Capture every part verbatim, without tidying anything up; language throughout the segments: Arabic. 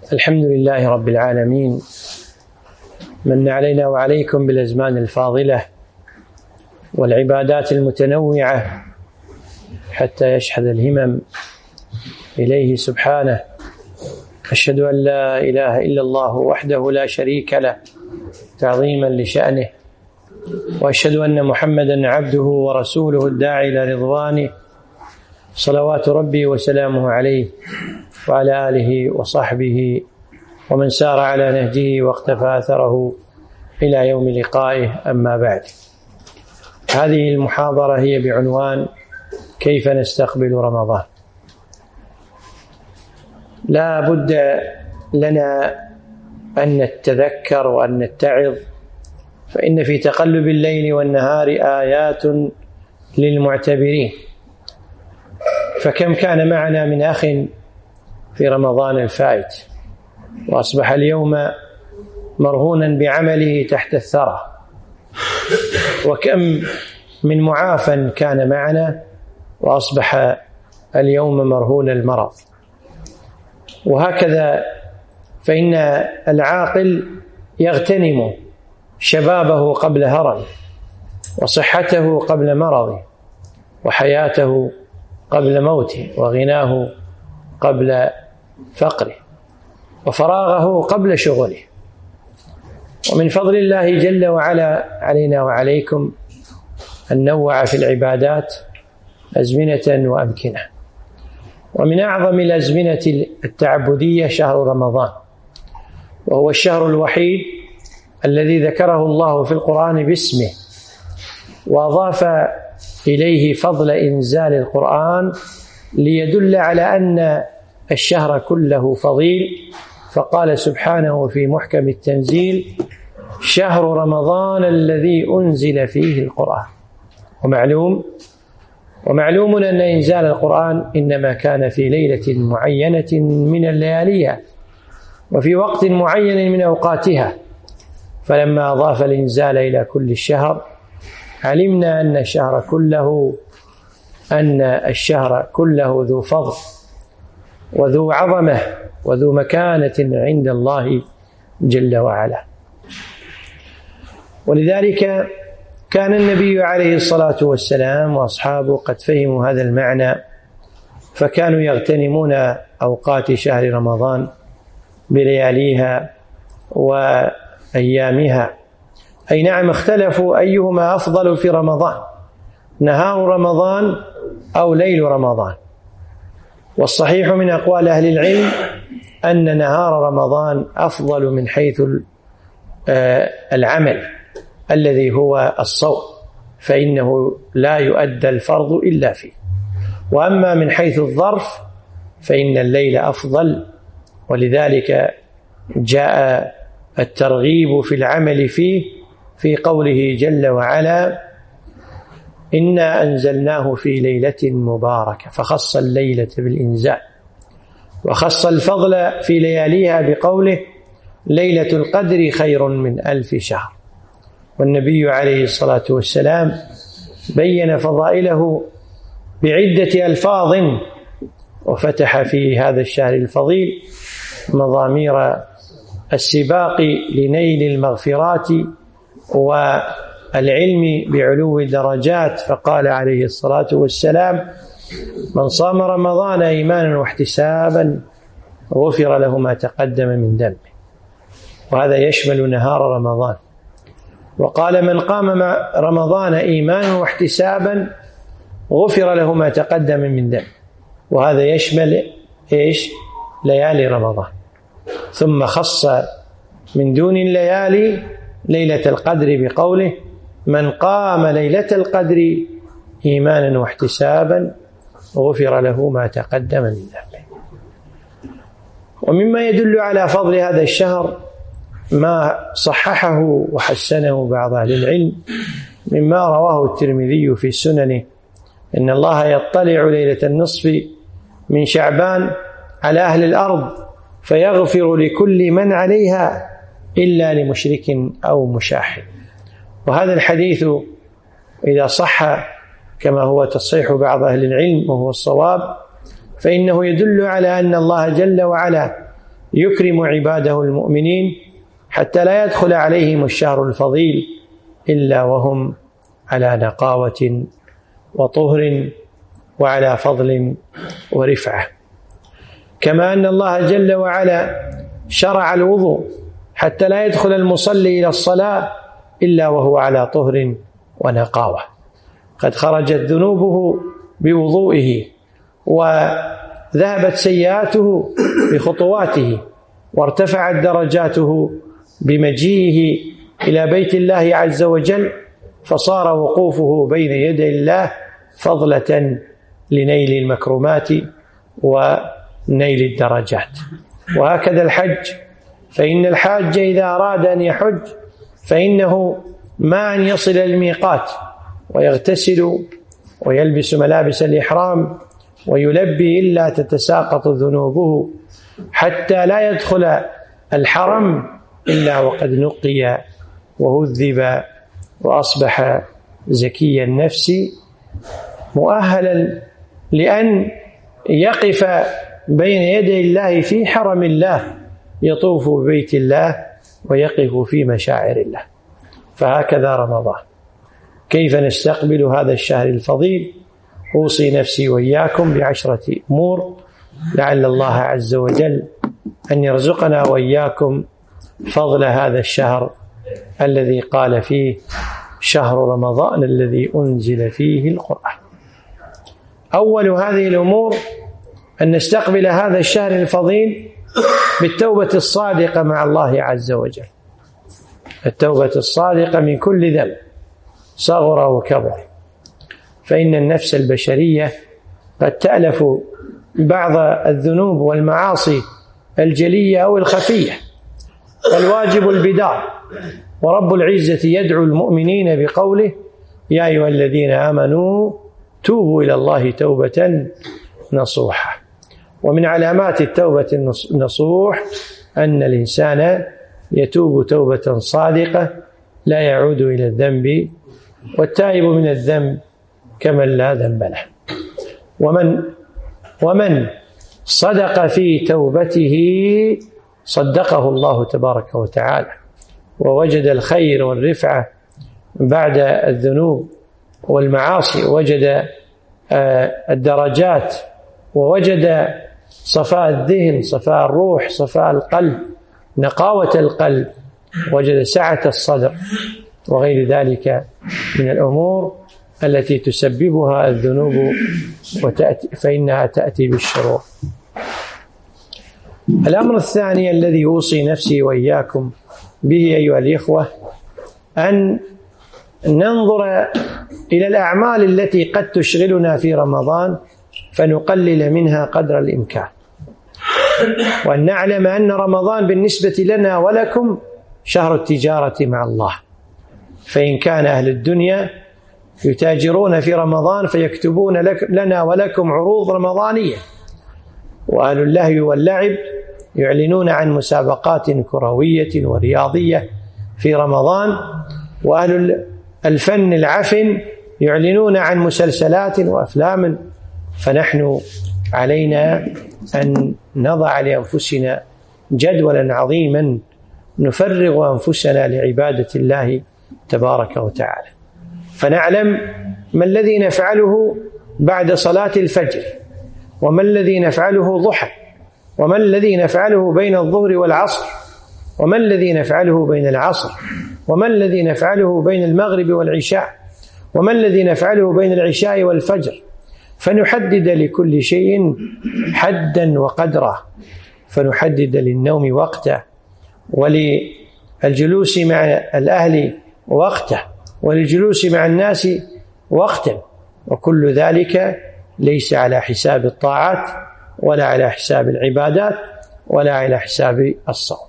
الحمد لله رب العالمين، من علينا وعليكم بالأزمان الفاضلة والعبادات المتنوعة حتى يشحذ الهمم إليه سبحانه. أشهد أن لا إله إلا الله وحده لا شريك له تعظيما لشأنه، وأشهد أن محمدا عبده ورسوله الداعي إلى رضوانه، صلوات ربي وسلامه عليه وعلى آله وصحبه ومن سار على نهجه واقتفى أثره إلى يوم لقائه. أما بعد، هذه المحاضرة هي بعنوان كيف نستقبل رمضان. لا بد لنا أن نتذكر وأن نتعظ، فإن في تقلب الليل والنهار آيات للمعتبرين. فكم كان معنا من أخ في رمضان الفائت وأصبح اليوم مرهونا بعمله تحت الثرى، وكم من معافى كان معنا وأصبح اليوم مرهون المرض. وهكذا فإن العاقل يغتنم شبابه قبل هرم، وصحته قبل مرضه، وحياته قبل موته، وغناه قبل فقره، وفراغه قبل شغله. ومن فضل الله جل وعلا علينا وعليكم أن نوع في العبادات أزمنة وأمكنة. ومن أعظم الأزمنة التعبدية شهر رمضان، وهو الشهر الوحيد الذي ذكره الله في القرآن باسمه، وأضاف إليه فضل إنزال القرآن ليدل على أن الشهر كله فضيل. فقال سبحانه في محكم التنزيل: شهر رمضان الذي أنزل فيه القرآن. ومعلوم ومعلوم أن إنزال القرآن إنما كان في ليلة معينة من الليالي وفي وقت معين من أوقاتها، فلما أضاف الإنزال إلى كل الشهر علمنا أن الشهر كله أن الشهر كله ذو فضل وذو عظمة وذو مكانة عند الله جل وعلا. ولذلك كان النبي عليه الصلاة والسلام وأصحابه قد فهموا هذا المعنى، فكانوا يغتنمون أوقات شهر رمضان بلياليها وأيامها. أي نعم، اختلفوا أيهما أفضل في رمضان، نهار رمضان أو ليل رمضان. والصحيح من أقوال أهل العلم أن نهار رمضان أفضل من حيث العمل الذي هو الصوم، فإنه لا يؤدى الفرض إلا فيه. وأما من حيث الظرف فإن الليل أفضل، ولذلك جاء الترغيب في العمل فيه في قوله جل وعلا: إنا أنزلناه في ليلة مباركة، فخص الليلة بالإنزال، وخص الفضل في لياليها بقوله: ليلة القدر خير من ألف شهر. والنبي عليه الصلاة والسلام بين فضائله بعدة ألفاظ، وفتح في هذا الشهر الفضيل مضامير السباق لنيل المغفرات والعلم بعلو الدرجات، فقال عليه الصلاة والسلام: من صام رمضان إيمانا واحتسابا غفر له ما تقدم من ذنبه. وهذا يشمل نهار رمضان. وقال: من قام رمضان إيمانا واحتسابا غفر له ما تقدم من ذنبه. وهذا يشمل إيش؟ ليالي رمضان. ثم خص من دون الليالي ليلة القدر بقوله: من قام ليلة القدر إيمانا واحتسابا غفر له ما تقدم من ذنبه. ومما يدل على فضل هذا الشهر ما صححه وحسنه بعض أهل العلم مما رواه الترمذي في سننه: إن الله يطلع ليلة النصف من شعبان على أهل الأرض فيغفر لكل من عليها إلا لمشرك أو مشاحن. وهذا الحديث إذا صح كما هو تصحيح بعض أهل العلم وهو الصواب، فإنه يدل على أن الله جل وعلا يكرم عباده المؤمنين حتى لا يدخل عليهم الشهر الفضيل إلا وهم على نقاوة وطهر وعلى فضل ورفعة. كما أن الله جل وعلا شرع الوضوء حتى لا يدخل المصلي إلى الصلاة إلا وهو على طهر ونقاوة، قد خرجت ذنوبه بوضوئه وذهبت سيئاته بخطواته وارتفعت درجاته بمجيئه إلى بيت الله عز وجل، فصار وقوفه بين يدي الله فضلة لنيل المكرمات ونيل الدرجات. وهكذا الحج، فإن الحاج إذا أراد أن يحج فإنه ما أن يصل الميقات ويغتسل ويلبس ملابس الإحرام ويلبي إلا تتساقط ذنوبه حتى لا يدخل الحرم إلا وقد نقي وهذب وأصبح زكي النفس مؤهلا لأن يقف بين يدي الله في حرم الله، يطوف ببيت الله ويقف في مشاعر الله. فهكذا رمضان. كيف نستقبل هذا الشهر الفضيل؟ أوصي نفسي وإياكم بعشرة أمور لعل الله عز وجل أن يرزقنا وإياكم فضل هذا الشهر الذي قال فيه شهر رمضان الذي أنزل فيه القرآن. أول هذه الأمور أن نستقبل هذا الشهر الفضيل بالتوبة الصادقة مع الله عز وجل، التوبة الصادقة من كل ذنب صغر وكبر، فإن النفس البشرية قد تألف بعض الذنوب والمعاصي الجلية أو الخفية، والواجب البدار. ورب العزة يدعو المؤمنين بقوله يا أيها الذين آمنوا توبوا إلى الله توبة نصوحا. ومن علامات التوبة النصوح أن الإنسان يتوب توبة صادقة لا يعود إلى الذنب، والتائب من الذنب كمن لا ذنب له. ومن ومن صدق في توبته صدقه الله تبارك وتعالى، ووجد الخير والرفعة بعد الذنوب والمعاصي، ووجد الدرجات، ووجد صفاء الذهن، صفاء الروح، صفاء القلب، نقاوة القلب، وجد سعة الصدر، وغير ذلك من الأمور التي تسببها الذنوب وتأتي فإنها تأتي بالشرور. الأمر الثاني الذي أوصي نفسي وإياكم به أيها الإخوة أن ننظر إلى الأعمال التي قد تشغلنا في رمضان فنقلل منها قدر الإمكان، وأن نعلم أن رمضان بالنسبة لنا ولكم شهر التجارة مع الله. فإن كان أهل الدنيا يتاجرون في رمضان فيكتبون لك لنا ولكم عروض رمضانية، وأهل اللهو واللعب يعلنون عن مسابقات كروية ورياضية في رمضان، وأهل الفن العفن يعلنون عن مسلسلات وأفلام. فنحن علينا أن نضع لأنفسنا جدولا عظيما نفرغ أنفسنا لعبادة الله تبارك وتعالى، فنعلم ما الذي نفعله بعد صلاة الفجر، وما الذي نفعله ضحى، وما الذي نفعله بين الظهر والعصر، وما الذي نفعله بين العصر، وما الذي نفعله بين المغرب والعشاء، وما الذي نفعله بين العشاء والفجر، فنحدد لكل شيء حدا وقدره، فنحدد للنوم وقته، وللجلوس مع الأهل وقته، وللجلوس مع الناس وقتا، وكل ذلك ليس على حساب الطاعات ولا على حساب العبادات ولا على حساب الصوم.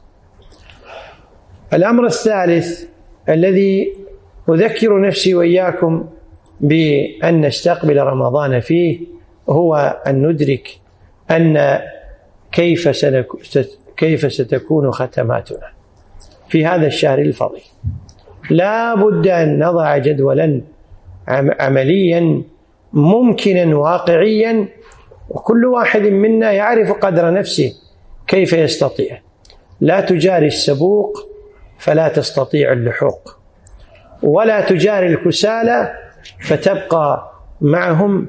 الأمر الثالث الذي أذكر نفسي وإياكم بأن نستقبل رمضان فيه هو أن ندرك أن كيف كيف ستكون ختماتنا في هذا الشهر الفضيل. لا بد أن نضع جدولا عمليا ممكنا واقعيا، وكل واحد منا يعرف قدر نفسه كيف يستطيع؟ لا تجاري السبوق فلا تستطيع اللحوق، ولا تجاري الكسالى فتبقى معهم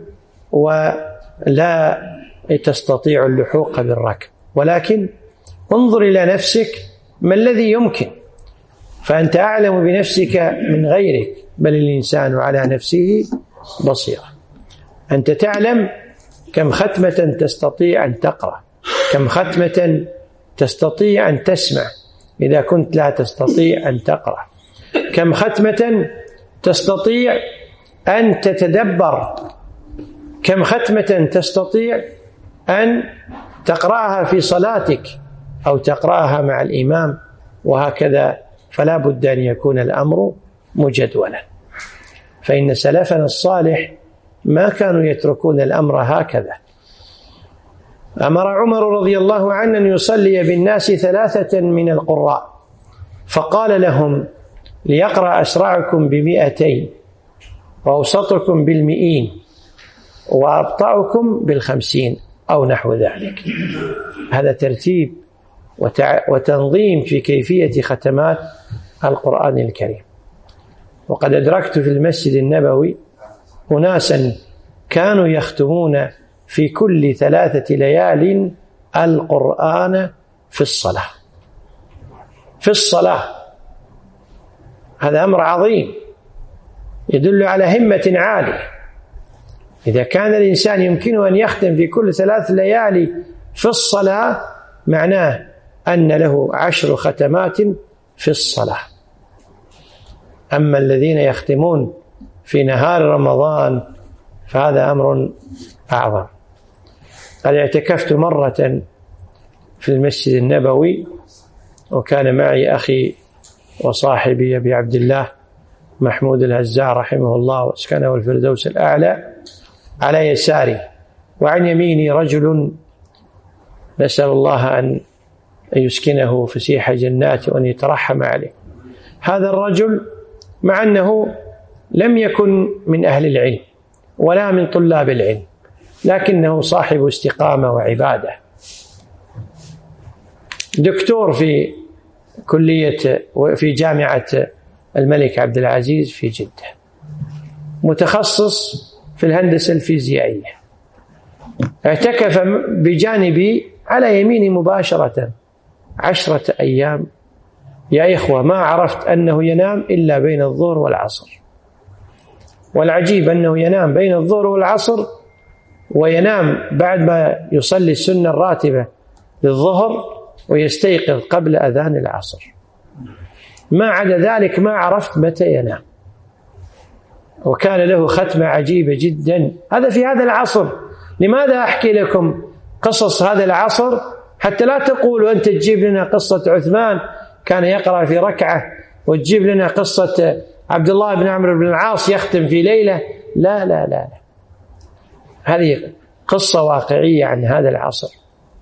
ولا تستطيع اللحوق بالركب، ولكن انظر إلى نفسك ما الذي يمكن، فأنت أعلم بنفسك من غيرك، بل الإنسان على نفسه بصيرة. أنت تعلم كم ختمة تستطيع أن تقرأ، كم ختمة تستطيع أن تسمع إذا كنت لا تستطيع أن تقرأ، كم ختمة تستطيع أن تتدبر، كم ختمة تستطيع أن تقرأها في صلاتك أو تقرأها مع الإمام، وهكذا. فلا بد أن يكون الأمر مجدولا، فإن سلفنا الصالح ما كانوا يتركون الأمر هكذا. أمر عمر رضي الله عنه أن يصلي بالناس ثلاثة من القراء، فقال لهم: ليقرأ أسرعكم بمئتين، وأوسطكم بالمئين، وأبطأكم بالخمسين، أو نحو ذلك. هذا ترتيب وتنظيم في كيفية ختمات القرآن الكريم. وقد أدركت في المسجد النبوي أناسا كانوا يختمون في كل ثلاثة ليال القرآن في الصلاة، في الصلاة. هذا أمر عظيم يدل على همة عالية. إذا كان الإنسان يمكنه أن يختم في كل ثلاث ليالي في الصلاة، معناه أن له عشر ختمات في الصلاة. أما الذين يختمون في نهار رمضان فهذا أمر أعظم. قد اعتكفت مرة في المسجد النبوي، وكان معي أخي وصاحبي أبي عبد الله محمود الهزاع رحمه الله واسكنه الفردوس الأعلى، على يساري، وعن يميني رجل نسأل الله أن يسكنه فسيح جناته وأن يترحم عليه. هذا الرجل مع أنه لم يكن من أهل العلم ولا من طلاب العلم، لكنه صاحب استقامة وعبادة، دكتور في كلية وفي جامعة الملك عبد العزيز في جدة، متخصص في الهندسة الفيزيائية. اعتكف بجانبي على يميني مباشرة عشرة أيام. يا إخوة، ما عرفت أنه ينام إلا بين الظهر والعصر، والعجيب أنه ينام بين الظهر والعصر، وينام بعد ما يصلي السنة الراتبة للظهر، ويستيقظ قبل أذان العصر. ما عدا ذلك ما عرفت متى ينام. وكان له ختمة عجيبة جدا. هذا في هذا العصر. لماذا أحكي لكم قصص هذا العصر؟ حتى لا تقولوا أنت تجيب لنا قصة عثمان كان يقرأ في ركعة، وتجيب لنا قصة عبد الله بن عمرو بن العاص يختم في ليلة. لا لا لا, لا. هذه قصة واقعية عن هذا العصر.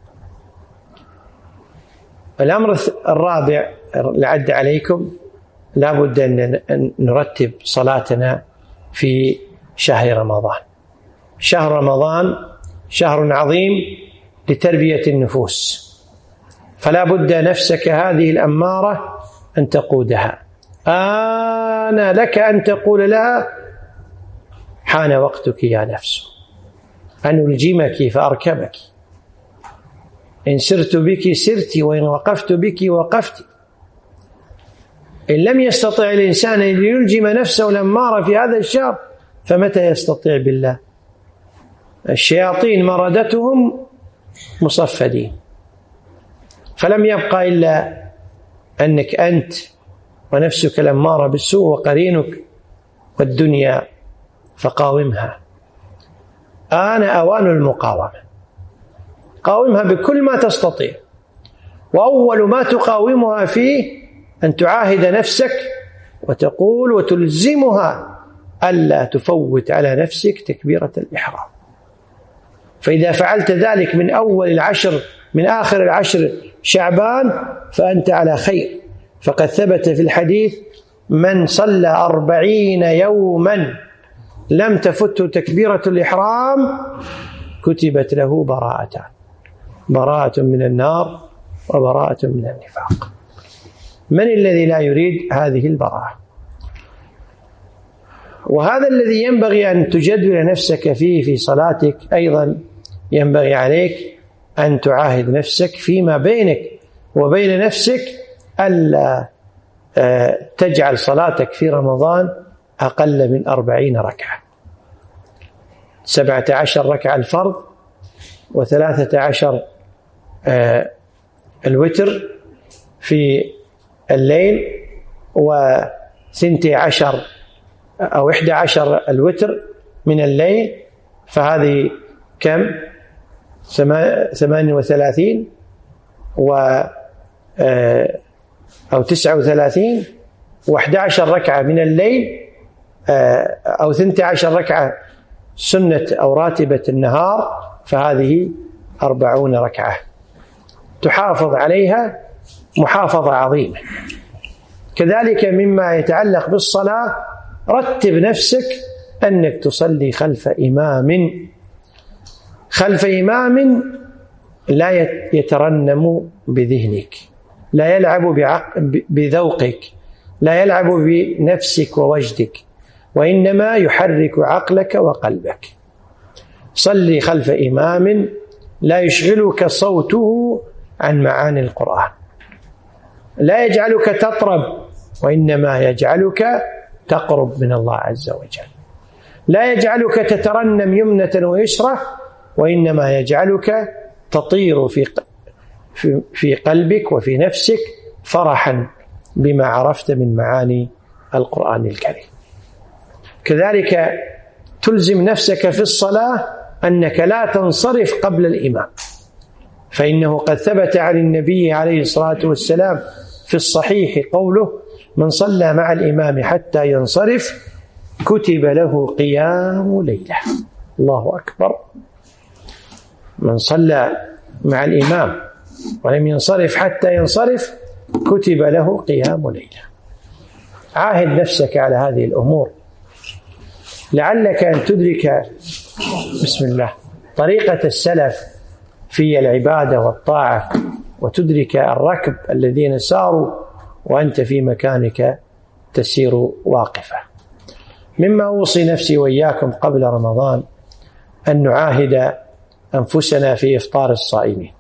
الأمر الرابع لعد عليكم، لا بد أن نرتب صلاتنا في شهر رمضان. شهر رمضان شهر عظيم لتربية النفوس، فلا بد نفسك هذه الأمارة أن تقودها. آن لك أن تقول لها: حان وقتك يا نفس أن ألجمك فأركبك، إن سرت بك سرت، وإن وقفت بك وقفت. إن لم يستطع الإنسان أن يلجم نفسه الأمارة في هذا الشهر، فمتى يستطيع بالله؟ الشياطين مردتهم مصفدين، فلم يبقى إلا أنك أنت ونفسك الأمارة بالسوء وقرينك والدنيا، فقاومها. آن أوان المقاومة، قاومها بكل ما تستطيع. وأول ما تقاومها فيه أن تعاهد نفسك وتقول وتلزمها ألا تفوت على نفسك تكبيرة الإحرام. فإذا فعلت ذلك من أول العشر من آخر العشر شعبان فأنت على خير. فقد ثبت في الحديث: من صلى أربعين يوما لم تفته تكبيرة الإحرام كتبت له براءتان: براءة من النار وبراءة من النفاق. من الذي لا يريد هذه البراءة؟ وهذا الذي ينبغي أن تجدول نفسك فيه في صلاتك. أيضا ينبغي عليك أن تعاهد نفسك فيما بينك وبين نفسك ألا تجعل صلاتك في رمضان أقل من أربعين ركعة، سبعة عشر ركعة الفرض، وثلاثة عشر الوتر في الليل، وثنتي عشر أو إحدى عشر الوتر من الليل، فهذه كم؟ ثمانية وثلاثين و أو تسعة وثلاثين، وإحدى عشر ركعة من الليل، أو ثنتي عشر ركعة سنة أو راتبة النهار، فهذه أربعون ركعة تحافظ عليها محافظة عظيمة. كذلك مما يتعلق بالصلاة، رتب نفسك أنك تصلي خلف إمام خلف إمام لا يترنم بذهنك، لا يلعب بذوقك، لا يلعب بنفسك ووجدك، وإنما يحرك عقلك وقلبك. صلي خلف إمام لا يشغلك صوته عن معاني القرآن، لا يجعلك تطرب، وإنما يجعلك تقرب من الله عز وجل، لا يجعلك تترنم يمنة ويسرة، وإنما يجعلك تطير في في قلبك وفي نفسك فرحا بما عرفت من معاني القرآن الكريم. كذلك تلزم نفسك في الصلاة أنك لا تنصرف قبل الإمام، فإنه قد ثبت عن النبي عليه الصلاة والسلام في الصحيح قوله: من صلى مع الإمام حتى ينصرف كتب له قيام ليلة. الله أكبر. من صلى مع الإمام ولم ينصرف حتى ينصرف كتب له قيام ليلة. عاهد نفسك على هذه الأمور لعلك أن تدرك بسم الله طريقة السلف في العبادة والطاعة، وتدرك الركب الذين ساروا وأنت في مكانك تسير واقفة. مما أوصي نفسي وإياكم قبل رمضان أن نعاهد أنفسنا في إفطار الصائمين.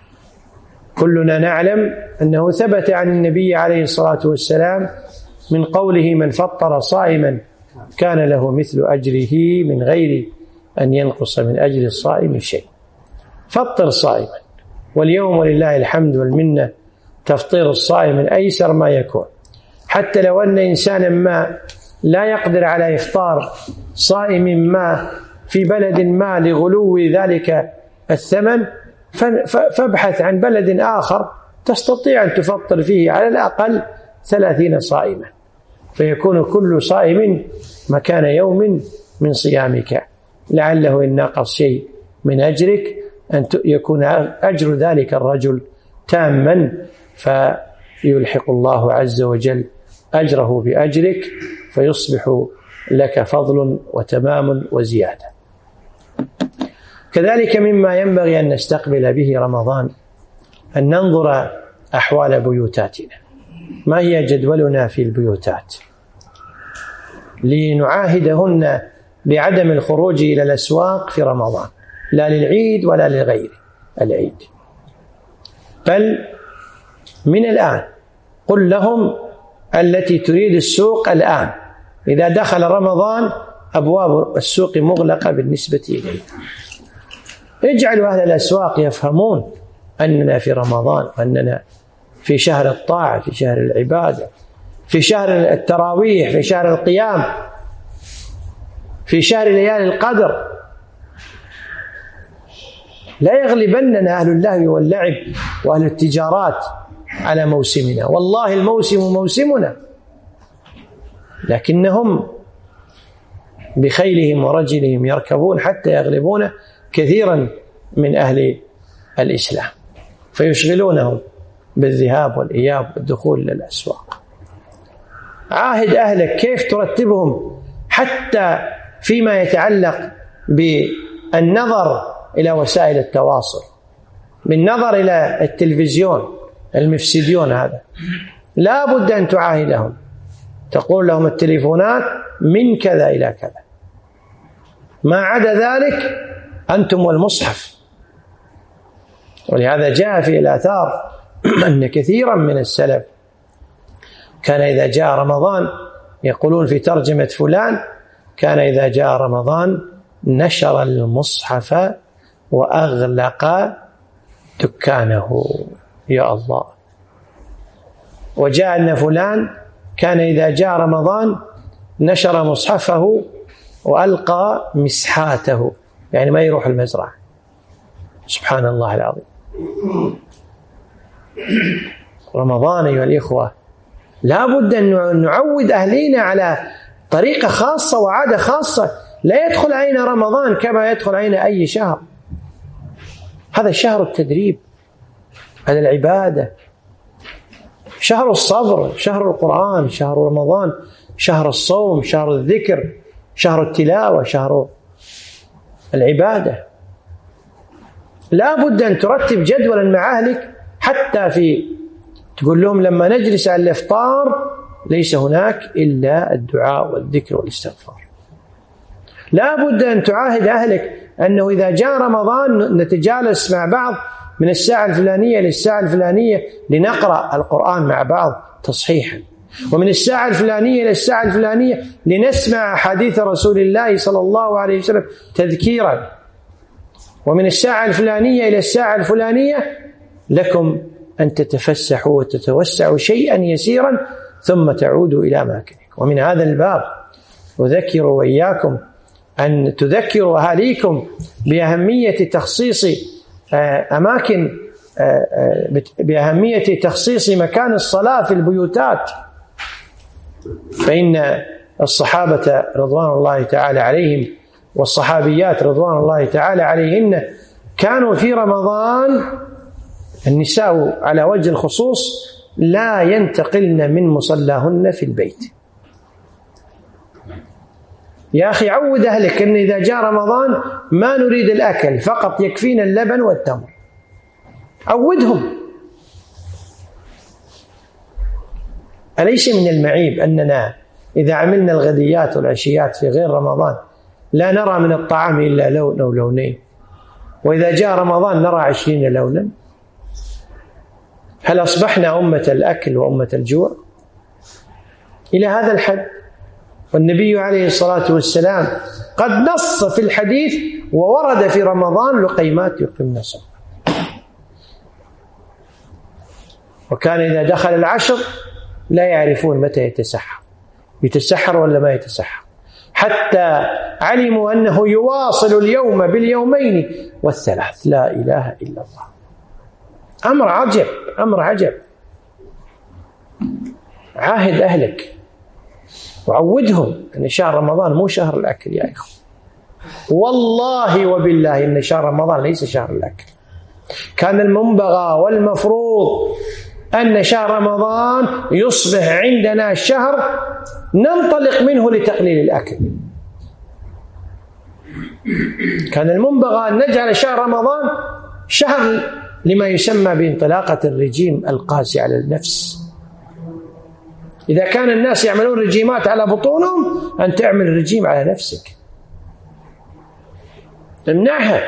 كلنا نعلم أنه ثبت عن النبي عليه الصلاة والسلام من قوله: من فطر صائما كان له مثل أجره من غير أن ينقص من أجر الصائم شيء. فطر صائما، واليوم ولله الحمد والمنة تفطير الصائم من أيسر ما يكون. حتى لو أن إنسانا ما لا يقدر على إفطار صائم ما في بلد ما لغلو ذلك الثمن، فابحث عن بلد آخر تستطيع أن تفطر فيه على الأقل ثلاثين صائما، فيكون كل صائم مكان يوم من صيامك، لعله إن نقص شيء من أجرك أن يكون أجر ذلك الرجل تاما، فيلحق الله عز وجل أجره بأجرك، فيصبح لك فضل وتمام وزيادة. كذلك مما ينبغي أن نستقبل به رمضان أن ننظر أحوال بيوتاتنا، ما هي جدولنا في البيوتات، لنعاهدهن بعدم الخروج إلى الأسواق في رمضان، لا للعيد ولا لغير العيد، بل من الآن. قل لهم التي تريد السوق الآن، إذا دخل رمضان أبواب السوق مغلقة بالنسبة إليه. اجعلوا أهل الأسواق يفهمون أننا في رمضان، وأننا في شهر الطاعة، في شهر العبادة، في شهر التراويح، في شهر القيام، في شهر ليالي القدر. لا يغلبننا أهل اللهو واللعب وأهل التجارات على موسمنا، والله الموسم موسمنا، لكنهم بخيلهم ورجلهم يركبون حتى يغلبون كثيرا من أهل الإسلام، فيشغلونهم بالذهاب والإياب والدخول إلى الأسواق. عاهد أهلك كيف ترتبهم حتى فيما يتعلق بالنظر إلى وسائل التواصل، بالنظر إلى التلفزيون، المفسدون هذا لا بد أن تعاهدهم، تقول لهم التليفونات من كذا إلى كذا، ما عدا ذلك أنتم والمصحف. ولهذا جاء في الآثار أن كثيرا من السلف كان إذا جاء رمضان يقولون في ترجمة فلان كان إذا جاء رمضان نشر المصحف وأغلق دكانه. يا الله. وجاء أن فلان كان إذا جاء رمضان نشر مصحفه وألقى مسحاته، يعني ما يروح المزرعة. سبحان الله العظيم. رمضان أيها الإخوة لا بد أن نعود أهلينا على طريقة خاصة وعادة خاصة، لا يدخل علينا رمضان كما يدخل علينا أي شهر. هذا شهر التدريب على العبادة، شهر الصبر، شهر القرآن، شهر رمضان، شهر الصوم، شهر الذكر، شهر التلاوة، شهر العبادة. لا بد أن ترتب جدولا مع أهلك، حتى في تقول لهم لما نجلس على الإفطار ليس هناك إلا الدعاء والذكر والاستغفار. لا بد أن تعاهد أهلك أنه إذا جاء رمضان نتجالس مع بعض من الساعة الفلانية للساعة الفلانية لنقرأ القرآن مع بعض تصحيحا، ومن الساعة الفلانية إلى الساعة الفلانية لنسمع حديث رسول الله صلى الله عليه وسلم تذكيرا، ومن الساعة الفلانية إلى الساعة الفلانية لكم أن تتفسحوا وتتوسعوا شيئا يسيرا ثم تعودوا إلى أماكنكم. ومن هذا الباب أذكر وإياكم أن تذكروا أهاليكم بأهمية تخصيص أماكن بأهمية تخصيص مكان الصلاة في البيوتات، فإن الصحابة رضوان الله تعالى عليهم والصحابيات رضوان الله تعالى عليهن كانوا في رمضان النساء على وجه الخصوص لا ينتقلن من مصلاهن في البيت. يا أخي عود أهلك أن إذا جاء رمضان ما نريد الأكل، فقط يكفينا اللبن والتمر. عودهم. أليس من المعيب أننا إذا عملنا الغديات والعشيات في غير رمضان لا نرى من الطعام إلا لون أو لونين، وإذا جاء رمضان نرى عشرين لونا؟ هل أصبحنا أمة الأكل وأمة الجوع إلى هذا الحد؟ والنبي عليه الصلاة والسلام قد نص في الحديث وورد في رمضان لقيمات يقيمن الصلاة. وكان إذا دخل العشر لا يعرفون متى يتسحر، يتسحر ولا ما يتسحر، حتى علموا أنه يواصل اليوم باليومين والثلاث. لا إله إلا الله. أمر عجب، أمر عجب. عاهد أهلك وعودهم أن شهر رمضان مو شهر الأكل يا إخوة. والله وبالله إن شهر رمضان ليس شهر الأكل. كان المنبغى والمفروض أن شهر رمضان يصبح عندنا شهر ننطلق منه لتقليل الأكل. كان المنبغى أن نجعل شهر رمضان شهر لما يسمى بانطلاقة الرجيم القاسي على النفس. إذا كان الناس يعملون رجيمات على بطونهم، أن تعمل رجيم على نفسك، امنعها.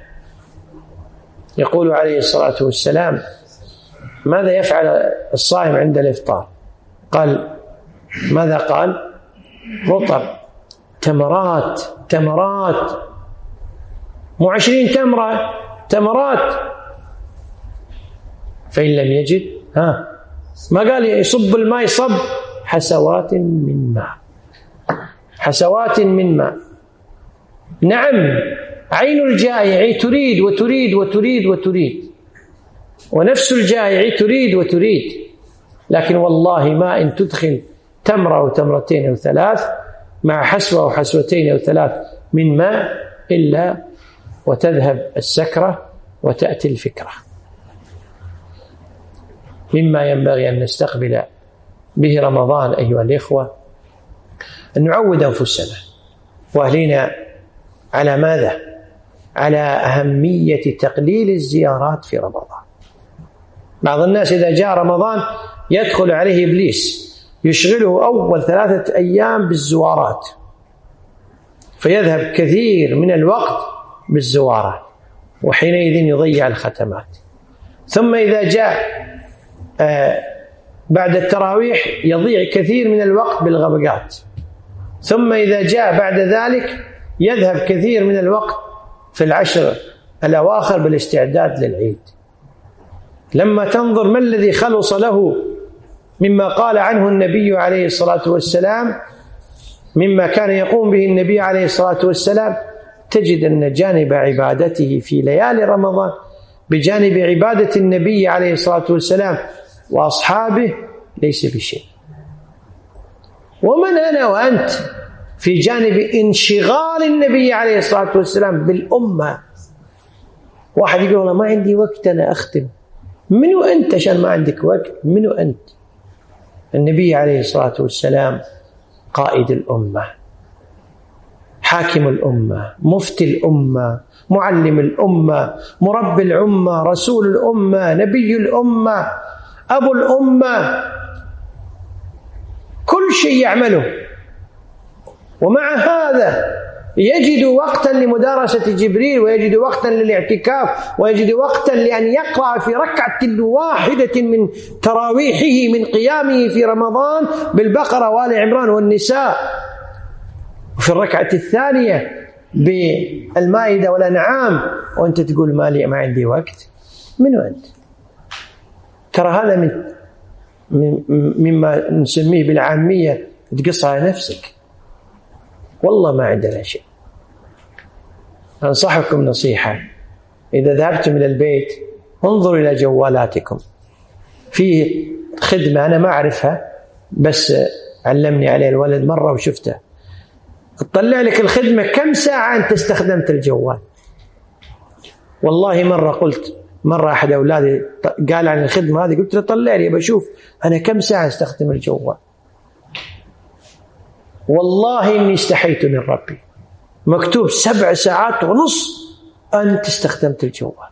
يقول عليه الصلاة والسلام: ماذا يفعل الصائم عند الإفطار؟ قال: ماذا قال؟ رطب، تمرات، تمرات، مو عشرين تمرة، تمرات. فإن لم يجد ها ما قال يصب الماء، صب حسوات من ماء، حسوات من ماء. نعم، عين الجائع تريد وتريد وتريد وتريد، ونفس الجائع تريد وتريد، لكن والله ما إن تدخل تمرة أو تمرتين أو ثلاث مع حسوة أو حسوتين أو ثلاث من ماء إلا وتذهب السكرة وتأتي الفكرة. مما ينبغي أن نستقبل به رمضان أيها الإخوة أن نعود أنفسنا وأهلنا على ماذا؟ على أهمية تقليل الزيارات في رمضان. بعض الناس إذا جاء رمضان يدخل عليه إبليس يشغله أول ثلاثة أيام بالزوارات، فيذهب كثير من الوقت بالزوارات، وحينئذ يضيع الختمات. ثم إذا جاء آه بعد التراويح يضيع كثير من الوقت بالغبقات. ثم إذا جاء بعد ذلك يذهب كثير من الوقت في العشر الأواخر بالاستعداد للعيد. لما تنظر ما الذي خلص له مما قال عنه النبي عليه الصلاة والسلام، مما كان يقوم به النبي عليه الصلاة والسلام، تجد أن جانب عبادته في ليالي رمضان بجانب عبادة النبي عليه الصلاة والسلام وأصحابه ليس بشيء. ومن أنا وأنت في جانب انشغال النبي عليه الصلاة والسلام بالأمة. واحد يقول والله ما عندي وقت أنا أختم. منو أنت عشان ما عندك وقت؟ منو أنت؟ النبي عليه الصلاة والسلام قائد الأمة، حاكم الأمة، مفتي الأمة، معلم الأمة، مربي الأمة، رسول الأمة، نبي الأمة، أبو الأمة، كل شيء يعمله. ومع هذا يجد وقتا لمدارسة جبريل، ويجد وقتا للاعتكاف، ويجد وقتا لأن يقرأ في ركعة واحدة من تراويحه من قيامه في رمضان بالبقرة وآل عمران والنساء، وفي الركعة الثانية بالمائدة والأنعام، وأنت تقول ما لي ما عندي وقت. منو أنت؟ ترى هذا من مما نسميه بالعامية تقص على نفسك. والله ما عندنا شيء. أنصحكم نصيحة، إذا ذهبتم إلى البيت انظروا إلى جوالاتكم. فيه خدمة أنا ما أعرفها بس علمني عليه الولد مرة وشفتها، تطلع لك الخدمة كم ساعة أنت استخدمت الجوال. والله مرة قلت مرة أحد أولادي قال عن الخدمة هذه، قلت له طلع لي بشوف أنا كم ساعة استخدم الجوال. والله إني استحيت من ربي، مكتوب سبع ساعات ونص أنت استخدمت الجوال.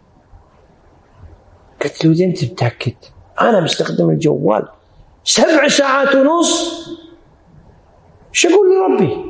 قلت له أنت متأكد؟ أنا بستخدم الجوال سبع ساعات ونص. شو أقول لربي؟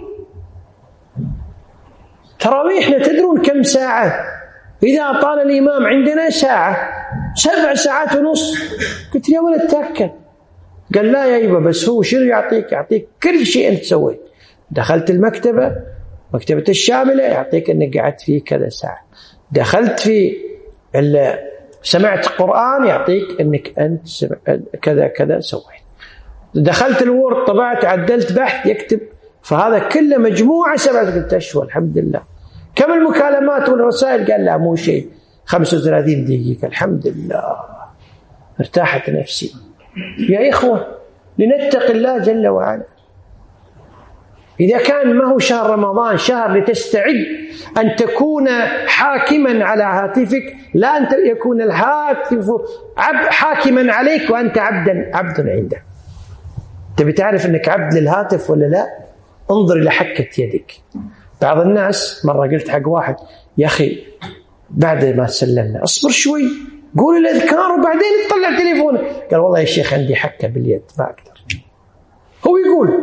تراويحنا تدرون كم ساعة؟ إذا طال الإمام عندنا ساعة، سبع ساعات ونص. قلت يا ولد تأكد. قال لا يا إيبا بس هو شنو يعطيك؟ يعطيك كل شيء أنت سويت. دخلت المكتبة، مكتبة الشاملة، يعطيك أنك قعدت فيه كذا ساعة. دخلت في سمعت قرآن، يعطيك أنك أنت كذا كذا سويت. دخلت الوورد، طبعت، عدلت بحث، يكتب. فهذا كله مجموعة سبعة. قلت أشوى الحمد لله. كم المكالمات والرسائل؟ قال لا مو شيء، خمسة وثلاثين دقيقة. الحمد لله ارتاحت نفسي. يا إخوة لنتق الله جل وعلا. إذا كان ما هو شهر رمضان شهر لتستعد أن تكون حاكما على هاتفك، لا أن يكون الهاتف حاكما عليك وأنت عبدا عبد عنده. تبي تعرف أنك عبد للهاتف ولا لا؟ انظر إلى حكة يدك. بعض الناس مرة قلت حق واحد يا أخي بعد ما سلمنا أصبر شوي، قول الأذكار وبعدين تطلع تليفونك. قال والله يا شيخ عندي حكة باليد ما أقدر. هو يقول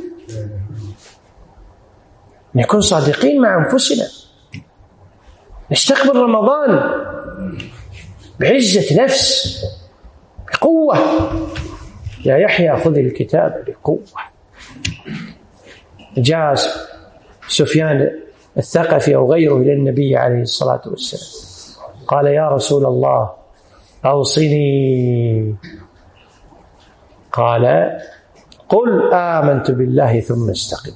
نكون صادقين مع أنفسنا، نستقبل رمضان بعزة نفس، بقوة. يا يحيى خذ الكتاب بقوة. جاء سفيان الثقفي أو غيره إلى النبي عليه الصلاة والسلام قال يا رسول الله أوصني. قال قل آمنت بالله ثم استقم.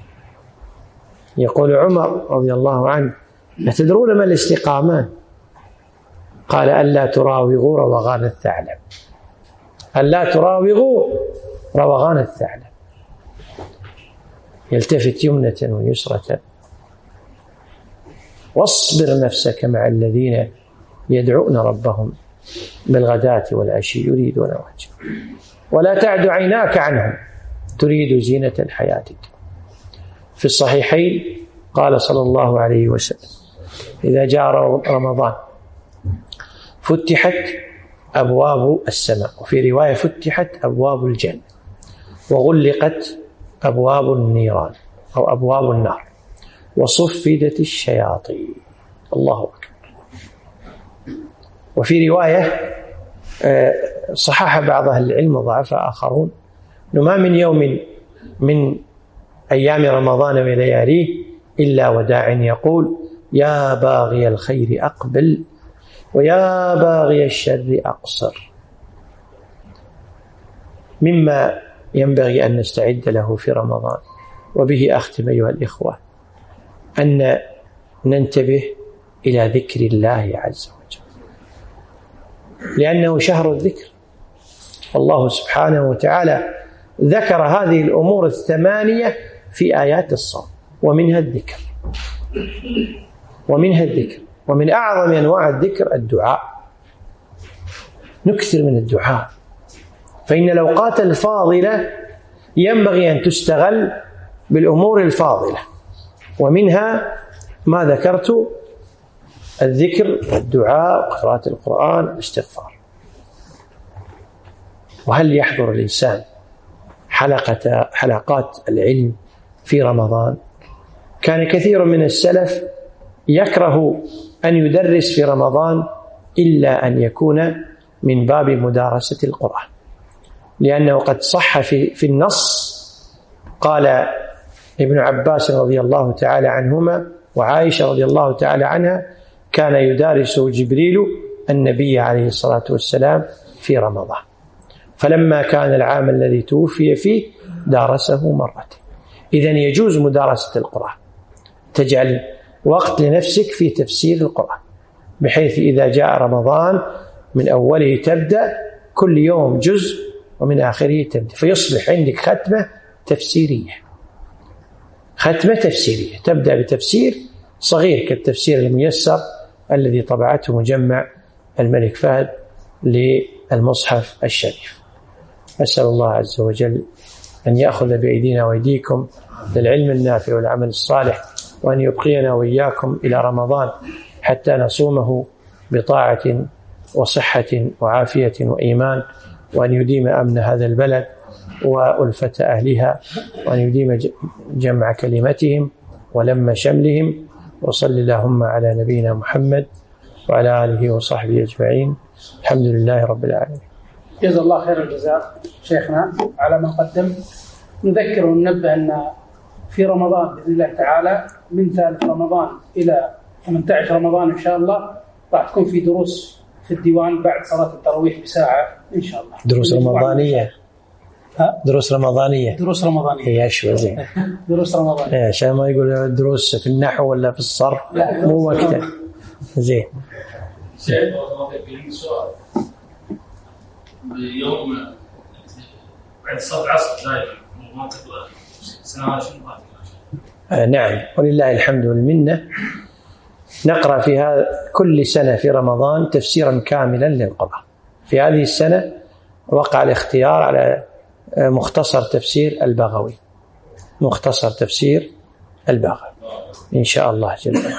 يقول عمر رضي الله عنه أتدرون ما الاستقامان؟ قال ألا تراوغوا روغان الثعلب. ألا تراوغوا روغان الثعلب، يلتفت يمنة ويسرة. واصبر نفسك مع الذين يدعون ربهم بالغداة والعشي يريدون وجهه ولا تعد عيناك عنهم تريد زينة الحياة. في الصحيحين قال صلى الله عليه وسلم إذا جاء رمضان فتحت أبواب السماء، وفي رواية فتحت أبواب الجنة وغلقت أبواب النيران أو أبواب النار وصفدت الشياطين. الله أكبر. وفي رواية صحح بعض أهل العلم وضعفها آخرون أنه ما من يوم من أيام رمضان ولياليه إلا وداع يقول يا باغي الخير أقبل ويا باغي الشر أقصر. مما ينبغي أن نستعد له في رمضان، وبه أختم أيها الإخوة، أن ننتبه إلى ذكر الله عز وجل، لأنه شهر الذكر. الله سبحانه وتعالى ذكر هذه الأمور الثمانية في آيات الصوم، ومنها الذكر ومنها الذكر ومن أعظم أنواع الذكر الدعاء. نكثر من الدعاء، فإن الأوقات الفاضلة ينبغي أن تستغل بالأمور الفاضلة، ومنها ما ذكرت الذكر والدعاء وقراءة القرآن والاستغفار. وهل يحضر الإنسان حلقة حلقات العلم في رمضان؟ كان كثير من السلف يكره أن يدرس في رمضان إلا أن يكون من باب مدارسة القرآن، لأنه قد صح في, في النص، قال ابن عباس رضي الله تعالى عنهما وعائشة رضي الله تعالى عنها كان يدارس جبريل النبي عليه الصلاة والسلام في رمضان، فلما كان العام الذي توفي فيه دارسه مرة. إذن يجوز مدارسة القرآن، تجعل وقت لنفسك في تفسير القرآن، بحيث إذا جاء رمضان من أوله تبدأ كل يوم جزء ومن آخره تبدأ، فيصبح عندك ختمة تفسيرية ختمة تفسيرية تبدأ بتفسير صغير كالتفسير الميسر الذي طبعته مجمع الملك فهد للمصحف الشريف. أسأل الله عز وجل أن يأخذ بأيدينا وأيديكم للعلم النافع والعمل الصالح، وأن يبقينا وإياكم إلى رمضان حتى نصومه بطاعة وصحة وعافية وإيمان، وأن يديم أمن هذا البلد وألفة أهلها، وأن يديم جمع كلمتهم ولم شملهم. وصل اللهم على نبينا محمد وعلى آله وصحبه أجمعين. الحمد لله رب العالمين. جزا الله خير الجزاء شيخنا على ما قدم. نذكر وننبه أن في رمضان بإذن الله تعالى من ثالث رمضان إلى ثمانية عشر رمضان إن شاء الله راح تكون في دروس في الديوان بعد صلاة التراويح بساعة إن شاء الله. دروس رمضانية. ها؟ دروس رمضانية. دروس رمضانية. هي أشوى زين. دروس رمضانية. عشان ما يقول دروس في النحو ولا في الصرف، مو وقته. زين. سعيد الله يبارك سؤال. بيوم بعد صلاة العصر دائما ما تقرأ سنوات شنو؟ نعم، ولله الحمد والمنة. نقرأ في هذا كل سنة في رمضان تفسيرا كاملا للقرآن. في هذه السنة وقع الاختيار على مختصر تفسير البغوي، مختصر تفسير البغوي إن شاء الله جل وعلا.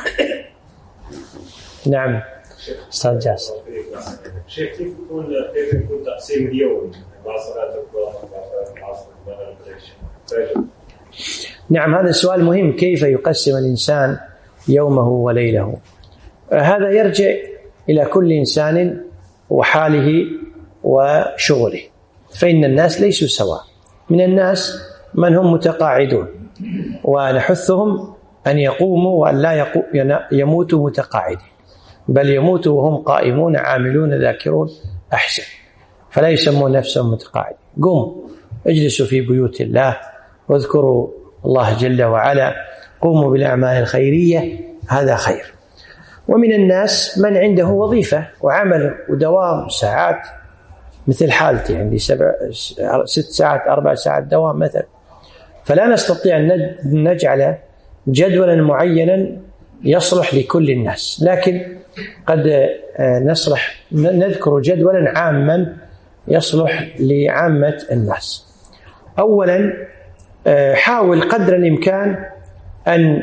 نعم أستاذ جاسر. شيخ كيف يكون كيف يكون تقسيم اليوم مع صلاة الظهر مع صلاة العصر؟ نعم، هذا السؤال مهم، كيف يقسم الإنسان يومه وليله؟ هذا يرجع إلى كل إنسان وحاله وشغله، فإن الناس ليسوا سواء. من الناس من هم متقاعدون ونحثهم أن يقوموا وأن لا يموتوا متقاعدين، بل يموتوا وهم قائمون عاملون ذاكرون أحسن، فلا يسمون نفسهم متقاعدين. قوموا اجلسوا في بيوت الله واذكروا الله جل وعلا، قوموا بالأعمال الخيرية، هذا خير. ومن الناس من عنده وظيفة وعمل ودوام ساعات، مثل حالتي عندي سبع ست ساعات أربع ساعات دوام مثلا، فلا نستطيع أن نجعل جدولا معينا يصلح لكل الناس، لكن قد نصلح نذكر جدولا عاما يصلح لعامة الناس. أولا حاول قدر الإمكان أن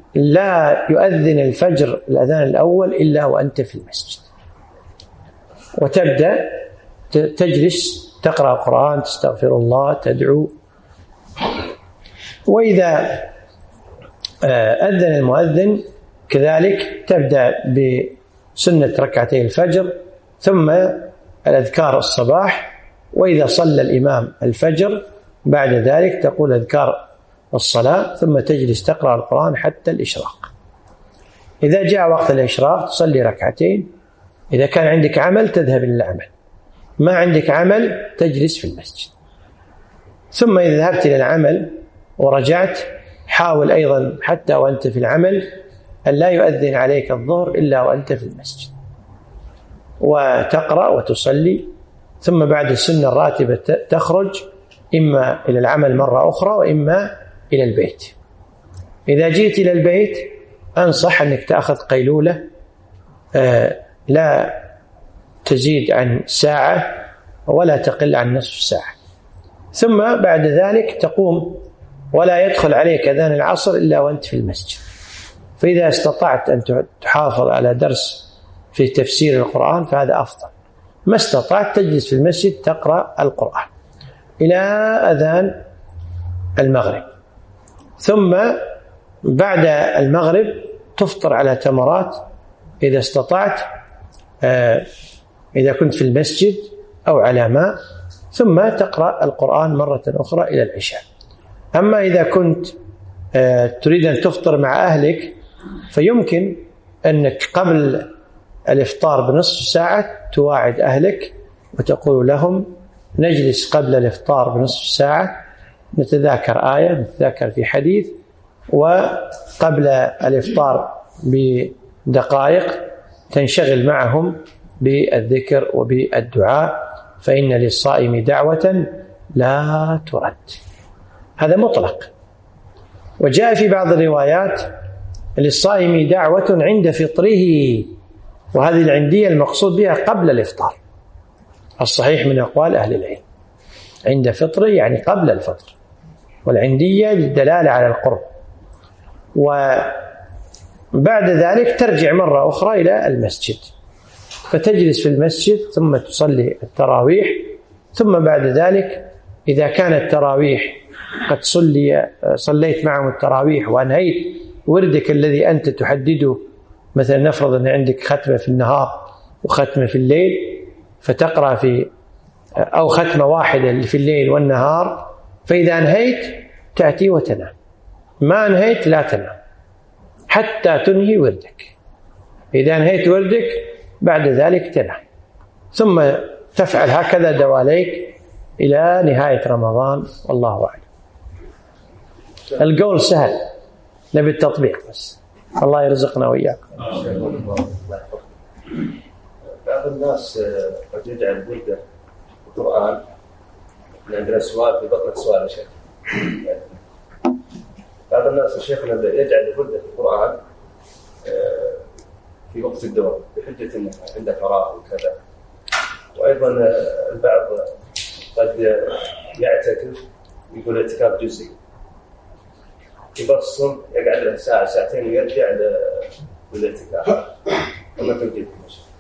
لا يؤذن الفجر الأذان الأول إلا وأنت في المسجد، وتبدأ تجلس تقرأ القرآن، تستغفر الله، تدعو. وإذا أذن المؤذن كذلك تبدأ بسنة ركعتي الفجر ثم الأذكار الصباح. وإذا صلى الإمام الفجر بعد ذلك تقول أذكار الصلاة ثم تجلس تقرأ القرآن حتى الإشراق. إذا جاء وقت الإشراق تصلي ركعتين. إذا كان عندك عمل تذهب إلى العمل، ما عندك عمل تجلس في المسجد. ثم إذا ذهبت إلى العمل ورجعت حاول أيضا حتى وأنت في العمل أن لا يؤذن عليك الظهر إلا وأنت في المسجد، وتقرأ وتصلي. ثم بعد السنة الراتبة تخرج إما إلى العمل مرة أخرى وإما إلى البيت. إذا جئت إلى البيت أنصح أنك تأخذ قيلولة لا تزيد عن ساعة ولا تقل عن نصف ساعة، ثم بعد ذلك تقوم ولا يدخل عليك أذان العصر إلا وأنت في المسجد. فإذا استطعت أن تحافظ على درس في تفسير القرآن فهذا أفضل. ما استطعت تجلس في المسجد تقرأ القرآن إلى أذان المغرب، ثم بعد المغرب تفطر على تمرات إذا استطعت إذا كنت في المسجد أو على ماء، ثم تقرأ القرآن مرة أخرى إلى العشاء. أما إذا كنت تريد أن تفطر مع أهلك فيمكن أنك قبل الإفطار بنصف ساعة تواعد أهلك وتقول لهم نجلس قبل الإفطار بنصف ساعة نتذاكر آية، نتذاكر في حديث، وقبل الإفطار بدقائق تنشغل معهم بالذكر وبالدعاء، فإن للصائم دعوة لا ترد. هذا مطلق. وجاء في بعض الروايات للصائم دعوة عند فطره، وهذه العندية المقصود بها قبل الإفطار. الصحيح من أقوال أهل العلم عند فطره يعني قبل الفطر، والعندية للدلالة على القرب. وبعد ذلك ترجع مرة أخرى إلى المسجد فتجلس في المسجد ثم تصلي التراويح. ثم بعد ذلك إذا كان التراويح قد صلي صليت معهم التراويح وأنهيت وردك الذي أنت تحدده، مثلا نفرض أن عندك ختمة في النهار وختمة في الليل فتقرأ في أو ختمة واحدة في الليل والنهار، فإذا أنهيت تأتي وتنام، ما أنهيت لا تنام حتى تنهي وردك. إذا أنهيت وردك بعد ذلك تنام، ثم تفعل هكذا دواليك إلى نهاية رمضان، والله أعلم. القول سهل، نبي التطبيق بس. الله يرزقنا وإياكم. بعض الناس قد يجعل ورده القرآن، عندنا سؤال في بطن السؤال يا شيخ. بعض الناس يا شيخنا يجعل ورده القرآن في وقت الدوام بحجة أنه عنده فراغ وكذا. وأيضا البعض قد يعتكف يقول اعتكاف جزئي، يبصم يقعد له ساعة ساعتين ويرجع للاعتكاف. وما تنجدكم يا شيخ؟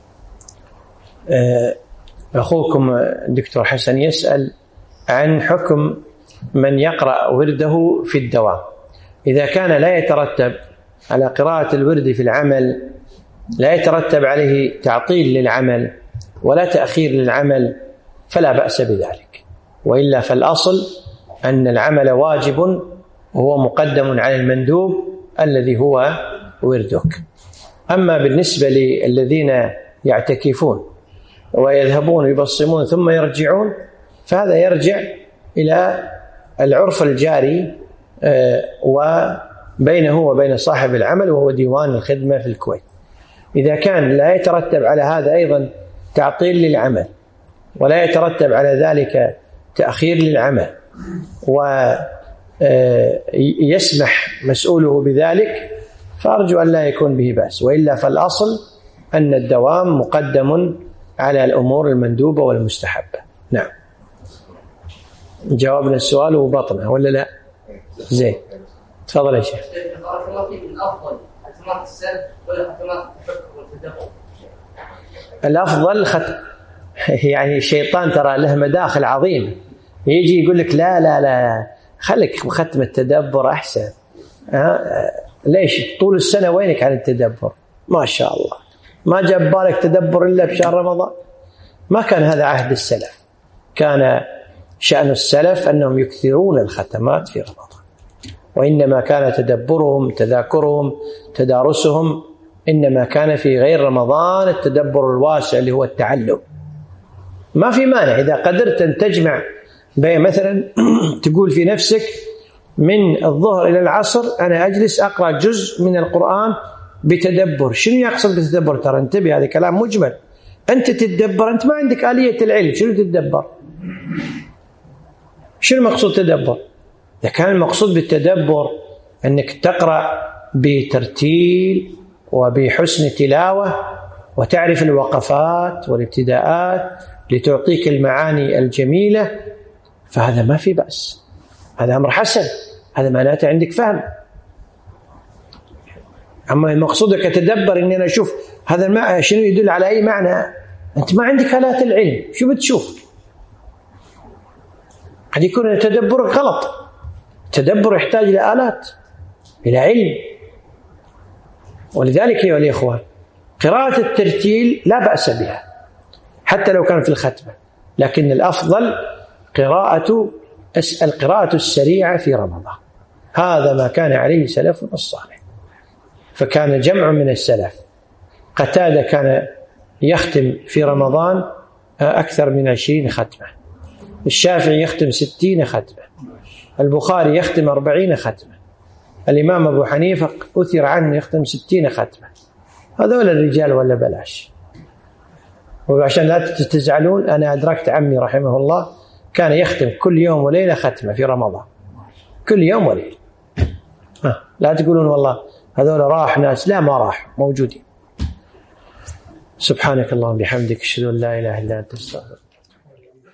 أخوكم الدكتور حسن يسأل عن حكم من يقرأ ورده في الدوام. إذا كان لا يترتب على قراءة الورد في العمل، لا يترتب عليه تعطيل للعمل ولا تأخير للعمل، فلا بأس بذلك. وإلا فالأصل أن العمل واجب وهو مقدم على المندوب الذي هو وردك. أما بالنسبة للذين يعتكفون ويذهبون ويبصمون ثم يرجعون، فهذا يرجع إلى العرف الجاري وبينه وبين صاحب العمل، وهو ديوان الخدمة في الكويت. إذا كان لا يترتب على هذا أيضا تعطيل للعمل ولا يترتب على ذلك تأخير للعمل ويسمح مسؤوله بذلك، فأرجو أن لا يكون به بأس. وإلا فالأصل أن الدوام مقدم على الأمور المندوبة والمستحبة. نعم، جوابنا السؤال وبطنه ولا لا؟ زين، تفضل يا شيخ. بارك الله فيك. الأفضل ختمات السلف ولا ختمات التفكر والتدبر؟ الأفضل يعني الشيطان ترى له مداخل عظيمة، يجي يقول لك لا لا لا خليك ختم التدبر أحسن. ها ليش طول السنة وينك عن التدبر؟ ما شاء الله ما جاب بالك تدبر إلا بشهر رمضان. ما كان هذا عهد السلف، كان شأن السلف أنهم يكثرون الختمات في رمضان، وإنما كان تدبرهم تذاكرهم تدارسهم إنما كان في غير رمضان التدبر الواسع اللي هو التعلم. ما في مانع إذا قدرت أن تجمع بين مثلا تقول في نفسك من الظهر إلى العصر أنا أجلس أقرأ جزء من القرآن بتدبر. شنو يقصد بالتدبر؟ ترى انتبه هذا كلام مجمل. أنت تتدبر، أنت ما عندك آلية العلم، شنو تتدبر؟ شنو مقصود تدبر؟ إذا كان المقصود بالتدبر أنك تقرأ بترتيل وبحسن تلاوة وتعرف الوقفات والابتداءات لتعطيك المعاني الجميلة، فهذا ما في بأس، هذا أمر حسن، هذا معناته عندك فهم. أما مقصودك تدبر إني أنا أشوف هذا المعنى شنو يدل على أي معنى، أنت ما عندك آلات العلم، شو بتشوف؟ قد يكون تدبرك غلط. التدبر يحتاج إلى آلات، إلى علم. ولذلك أيها الإخوة قراءة الترتيل لا بأس بها حتى لو كان في الختمة، لكن الأفضل قراءة القراءة السريعة في رمضان. هذا ما كان عليه سلفنا الصالح، فكان جمع من السلف. قتادة كان يختم في رمضان أكثر من عشرين ختمة، الشافعي يختم ستين ختمة، البخاري يختم أربعين ختمة، الإمام أبو حنيفة أثر عنه يختم ستين ختمة. هذول الرجال ولا بلاش. وعشان لا تزعلون أنا أدركت عمي رحمه الله كان يختم كل يوم وليلة ختمة في رمضان، كل يوم وليلة. لا تقولون والله هذول راح ناس، لا ما راح، موجودين. سبحانك اللهم بحمدك أشهد أن لا إله إلا أنت أستغفرك.